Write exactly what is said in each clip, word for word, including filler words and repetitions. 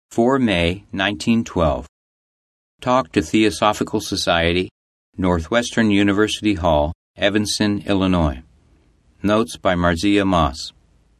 the fourth of May, nineteen twelve. Talk to Theosophical Society, Northwestern University Hall, Evanston, Illinois. Notes by Marzia Moss.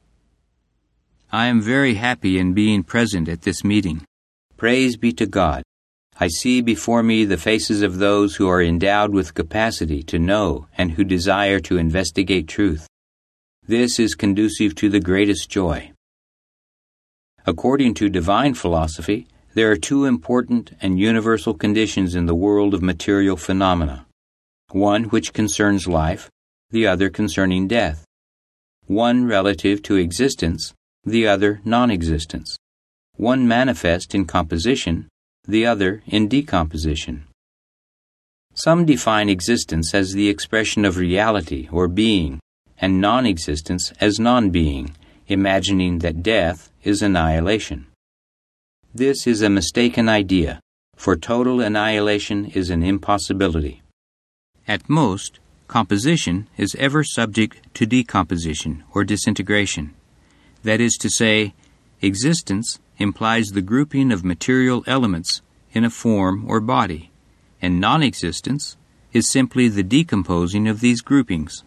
I am very happy in being present at this meeting. Praise be to God. I see before me the faces of those who are endowed with capacity to know and who desire to investigate truth. This is conducive to the greatest joy. According to divine philosophy, there are two important and universal conditions in the world of material phenomena. One which concerns life, the other concerning death. One relative to existence, the other non-existence. One manifest in composition, the other in decomposition. Some define existence as the expression of reality or being, and non-existence as non-being, imagining that death is annihilation. This is a mistaken idea, for total annihilation is an impossibility. At most, composition is ever subject to decomposition or disintegration. That is to say, existence implies the grouping of material elements in a form or body, and non-existence is simply the decomposing of these groupings.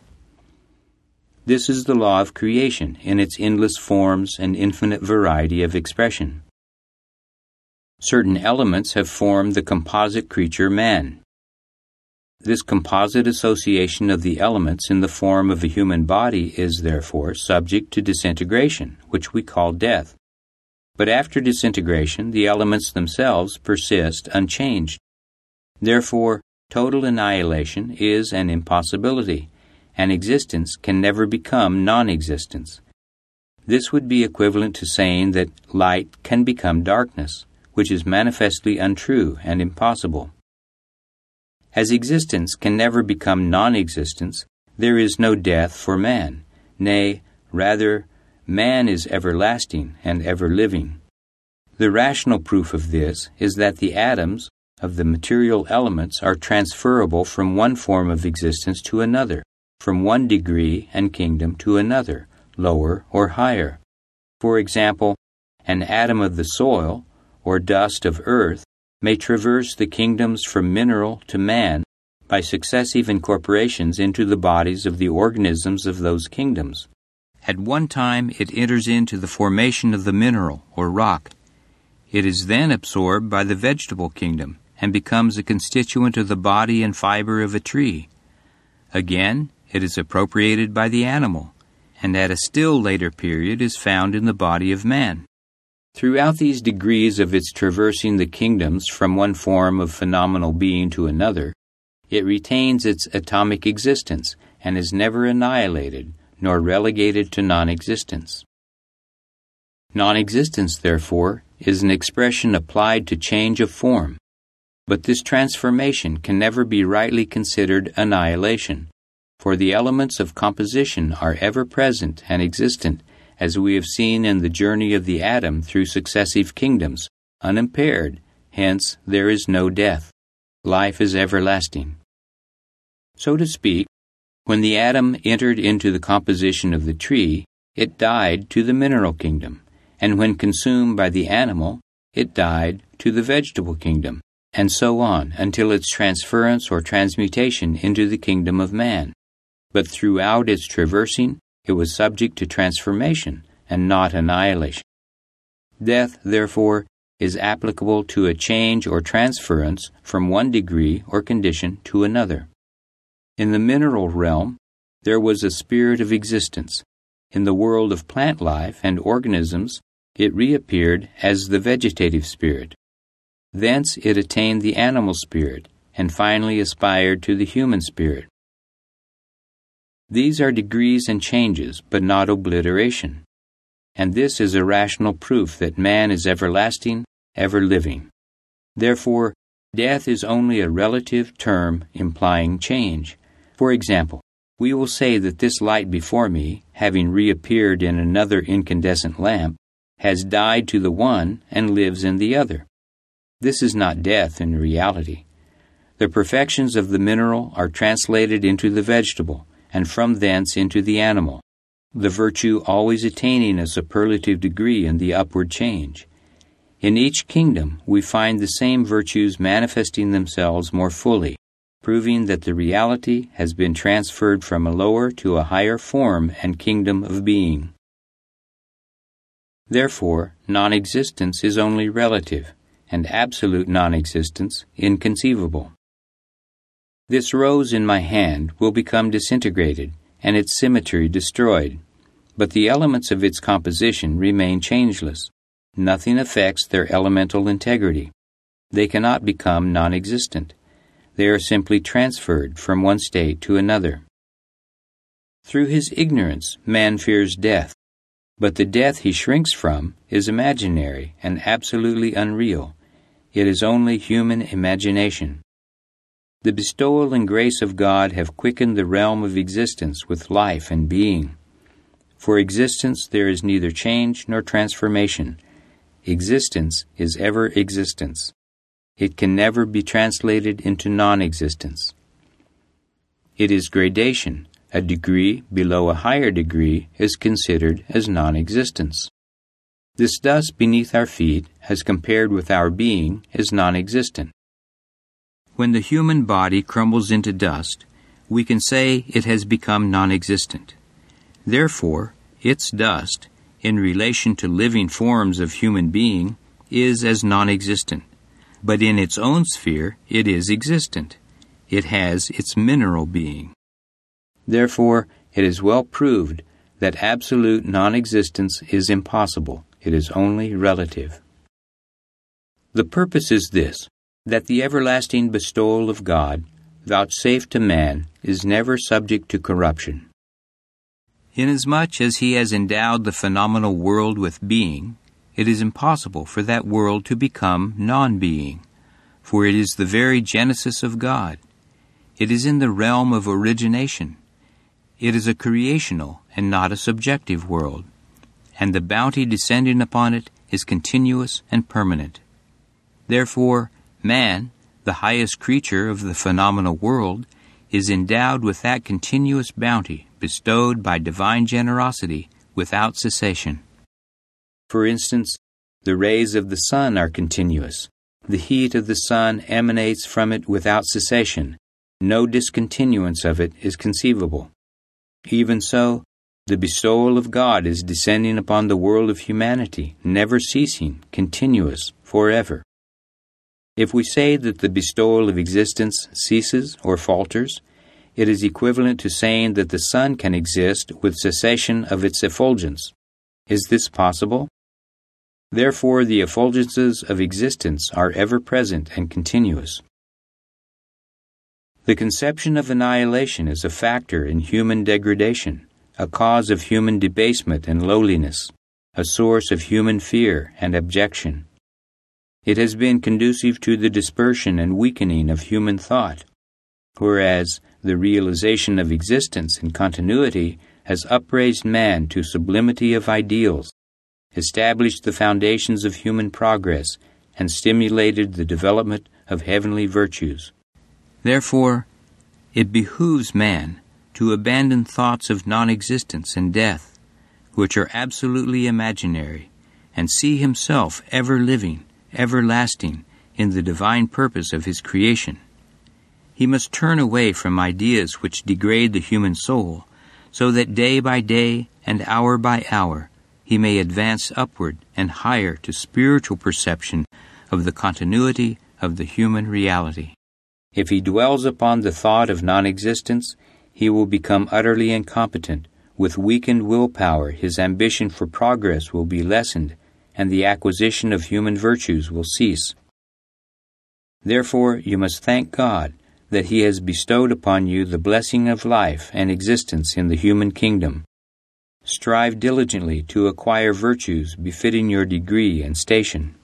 This is the law of creation in its endless forms and infinite variety of expression. Certain elements have formed the composite creature man. This composite association of the elements in the form of a human body is therefore subject to disintegration, which we call death. But after disintegration, the elements themselves persist unchanged. Therefore, total annihilation is an impossibility, and existence can never become non-existence. This would be equivalent to saying that light can become darkness, which is manifestly untrue and impossible. As existence can never become non-existence, there is no death for man. Nay, rather, man is everlasting and ever-living. The rational proof of this is that the atoms of the material elements are transferable from one form of existence to another, from one degree and kingdom to another, lower or higher. For example, an atom of the soil, or dust of earth, may traverse the kingdoms from mineral to man by successive incorporations into the bodies of the organisms of those kingdoms. At one time it enters into the formation of the mineral, or rock. It is then absorbed by the vegetable kingdom and becomes a constituent of the body and fiber of a tree. Again, it is appropriated by the animal, and at a still later period is found in the body of man. Throughout these degrees of its traversing the kingdoms from one form of phenomenal being to another, it retains its atomic existence and is never annihilated nor relegated to non-existence. Non-existence, therefore, is an expression applied to change of form, but this transformation can never be rightly considered annihilation, for the elements of composition are ever present and existent, as we have seen in the journey of the atom through successive kingdoms, unimpaired, hence there is no death. Life is everlasting. So to speak, when the atom entered into the composition of the tree, it died to the mineral kingdom, and when consumed by the animal, it died to the vegetable kingdom, and so on until its transference or transmutation into the kingdom of man. But throughout its traversing, it was subject to transformation and not annihilation. Death, therefore, is applicable to a change or transference from one degree or condition to another. In the mineral realm, there was a spirit of existence. In the world of plant life and organisms, it reappeared as the vegetative spirit. Thence it attained the animal spirit, and finally aspired to the human spirit. These are degrees and changes, but not obliteration. And this is a rational proof that man is everlasting, ever living. Therefore, death is only a relative term implying change. For example, we will say that this light before me, having reappeared in another incandescent lamp, has died to the one and lives in the other. This is not death in reality. The perfections of the mineral are translated into the vegetable, and from thence into the animal, the virtue always attaining a superlative degree in the upward change. In each kingdom, we find the same virtues manifesting themselves more fully, proving that the reality has been transferred from a lower to a higher form and kingdom of being. Therefore, non-existence is only relative, and absolute non-existence inconceivable. This rose in my hand will become disintegrated, and its symmetry destroyed, but the elements of its composition remain changeless. Nothing affects their elemental integrity. They cannot become non-existent. They are simply transferred from one state to another. Through his ignorance, man fears death, but the death he shrinks from is imaginary and absolutely unreal. It is only human imagination. The bestowal and grace of God have quickened the realm of existence with life and being. For existence there is neither change nor transformation. Existence is ever existence. It can never be translated into non-existence. It is gradation. A degree below a higher degree is considered as non-existence. This dust beneath our feet, as compared with our being, is non-existent. When the human body crumbles into dust, we can say it has become non-existent. Therefore, its dust, in relation to living forms of human being, is as non-existent. But in its own sphere, it is existent. It has its mineral being. Therefore, it is well proved that absolute non-existence is impossible. It is only relative. The purpose is this, that the everlasting bestowal of God, vouchsafed to man, is never subject to corruption. Inasmuch as he has endowed the phenomenal world with being, it is impossible for that world to become non-being, for it is the very genesis of God. It is in the realm of origination. It is a creational and not a subjective world, and the bounty descending upon it is continuous and permanent. Therefore, man, the highest creature of the phenomenal world, is endowed with that continuous bounty bestowed by divine generosity without cessation. For instance, the rays of the sun are continuous. The heat of the sun emanates from it without cessation. No discontinuance of it is conceivable. Even so, the bestowal of God is descending upon the world of humanity, never ceasing, continuous, forever. If we say that the bestowal of existence ceases or falters, it is equivalent to saying that the sun can exist with cessation of its effulgence. Is this possible? Therefore, the effulgences of existence are ever present and continuous. The conception of annihilation is a factor in human degradation, a cause of human debasement and lowliness, a source of human fear and abjection. It has been conducive to the dispersion and weakening of human thought, whereas the realization of existence and continuity has upraised man to sublimity of ideals, established the foundations of human progress, and stimulated the development of heavenly virtues. Therefore, it behooves man to abandon thoughts of non-existence and death, which are absolutely imaginary, and see himself ever living, everlasting, in the divine purpose of his creation. He must turn away from ideas which degrade the human soul, so that day by day and hour by hour he may advance upward and higher to spiritual perception of the continuity of the human reality. If he dwells upon the thought of non-existence, he will become utterly incompetent. With weakened willpower, his ambition for progress will be lessened, and the acquisition of human virtues will cease. Therefore, you must thank God that He has bestowed upon you the blessing of life and existence in the human kingdom. Strive diligently to acquire virtues befitting your degree and station.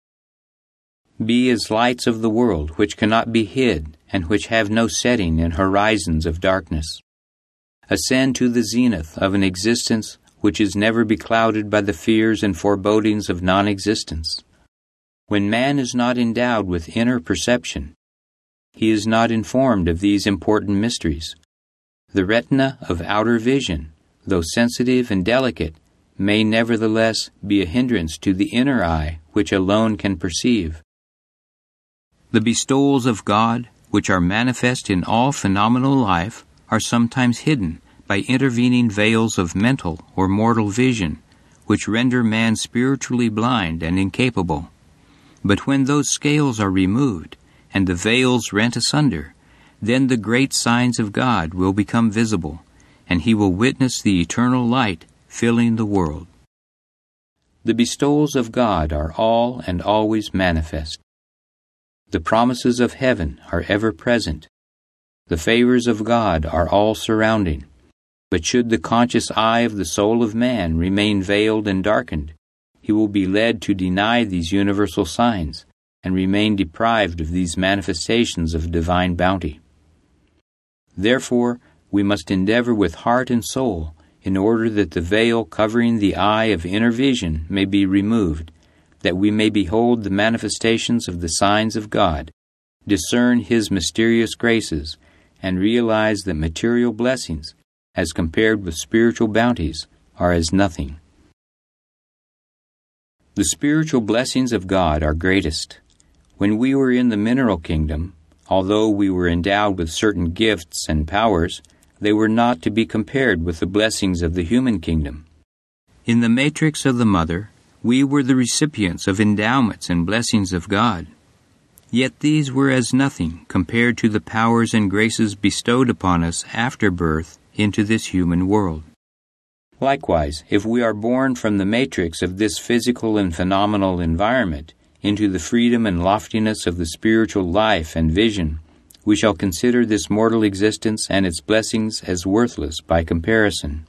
Be as lights of the world which cannot be hid and which have no setting in horizons of darkness. Ascend to the zenith of an existence which is never beclouded by the fears and forebodings of non-existence. When man is not endowed with inner perception, he is not informed of these important mysteries. The retina of outer vision, though sensitive and delicate, may nevertheless be a hindrance to the inner eye which alone can perceive. The bestowals of God, which are manifest in all phenomenal life, are sometimes hidden by intervening veils of mental or mortal vision, which render man spiritually blind and incapable. But when those scales are removed, and the veils rent asunder, then the great signs of God will become visible, and he will witness the eternal light filling the world. The bestowals of God are all and always manifest. The promises of heaven are ever present. The favors of God are all surrounding. But should the conscious eye of the soul of man remain veiled and darkened, he will be led to deny these universal signs and remain deprived of these manifestations of divine bounty. Therefore, we must endeavor with heart and soul in order that the veil covering the eye of inner vision may be removed, that we may behold the manifestations of the signs of God, discern His mysterious graces, and realize that material blessings, as compared with spiritual bounties, are as nothing. The spiritual blessings of God are greatest. When we were in the mineral kingdom, although we were endowed with certain gifts and powers, they were not to be compared with the blessings of the human kingdom. In the matrix of the mother, we were the recipients of endowments and blessings of God. Yet these were as nothing compared to the powers and graces bestowed upon us after birth into this human world. Likewise, if we are born from the matrix of this physical and phenomenal environment into the freedom and loftiness of the spiritual life and vision, we shall consider this mortal existence and its blessings as worthless by comparison.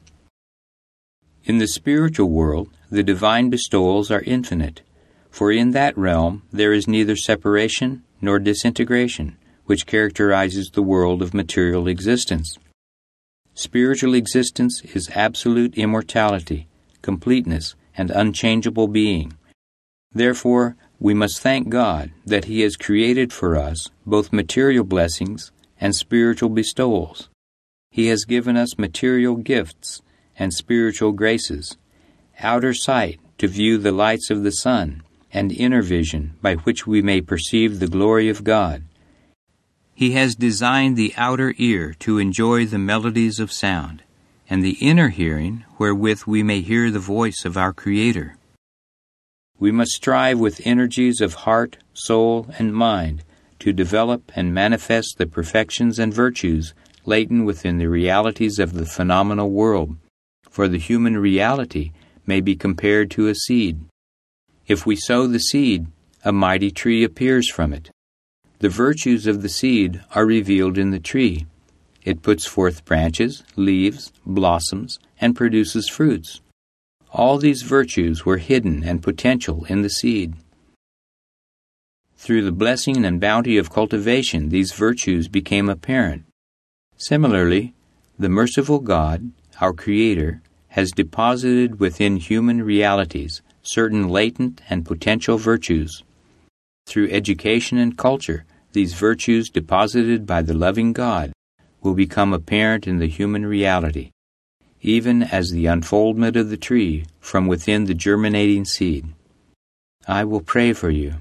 In the spiritual world, the divine bestowals are infinite, for in that realm there is neither separation nor disintegration, which characterizes the world of material existence. Spiritual existence is absolute immortality, completeness, and unchangeable being. Therefore, we must thank God that He has created for us both material blessings and spiritual bestowals. He has given us material gifts and spiritual graces, outer sight to view the lights of the sun, and inner vision by which we may perceive the glory of God. He has designed the outer ear to enjoy the melodies of sound, and the inner hearing wherewith we may hear the voice of our Creator. We must strive with energies of heart, soul, and mind to develop and manifest the perfections and virtues latent within the realities of the phenomenal world, for the human reality may be compared to a seed. If we sow the seed, a mighty tree appears from it. The virtues of the seed are revealed in the tree. It puts forth branches, leaves, blossoms, and produces fruits. All these virtues were hidden and potential in the seed. Through the blessing and bounty of cultivation, these virtues became apparent. Similarly, the merciful God, our Creator, has deposited within human realities certain latent and potential virtues. Through education and culture, these virtues deposited by the loving God will become apparent in the human reality, even as the unfoldment of the tree from within the germinating seed. I will pray for you.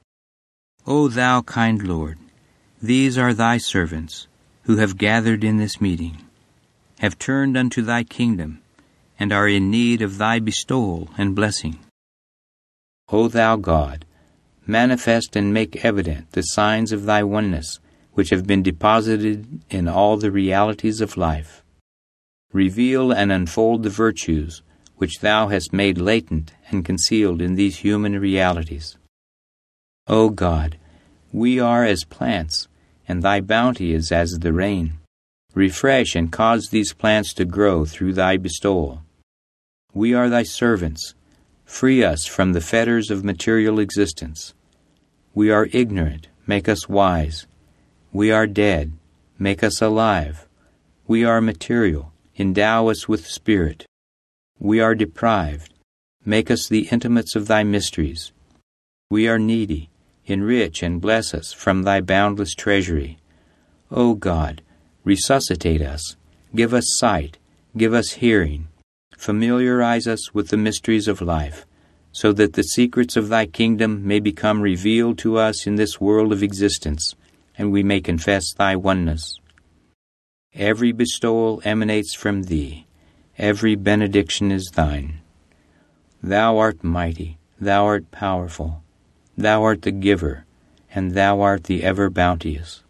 O thou kind Lord, these are thy servants, who have gathered in this meeting, have turned unto thy kingdom, and are in need of thy bestowal and blessing. O thou God, manifest and make evident the signs of thy oneness, which have been deposited in all the realities of life. Reveal and unfold the virtues which thou hast made latent and concealed in these human realities. O God, we are as plants, and thy bounty is as the rain. Refresh and cause these plants to grow through thy bestowal. We are thy servants. Free us from the fetters of material existence. We are ignorant, make us wise. We are dead, make us alive. We are material, endow us with spirit. We are deprived, make us the intimates of thy mysteries. We are needy, enrich and bless us from thy boundless treasury. O God, resuscitate us, give us sight, give us hearing, familiarize us with the mysteries of life, so that the secrets of thy kingdom may become revealed to us in this world of existence, and we may confess thy oneness. Every bestowal emanates from thee. Every benediction is thine. Thou art mighty, thou art powerful, thou art the giver, and thou art the ever bounteous.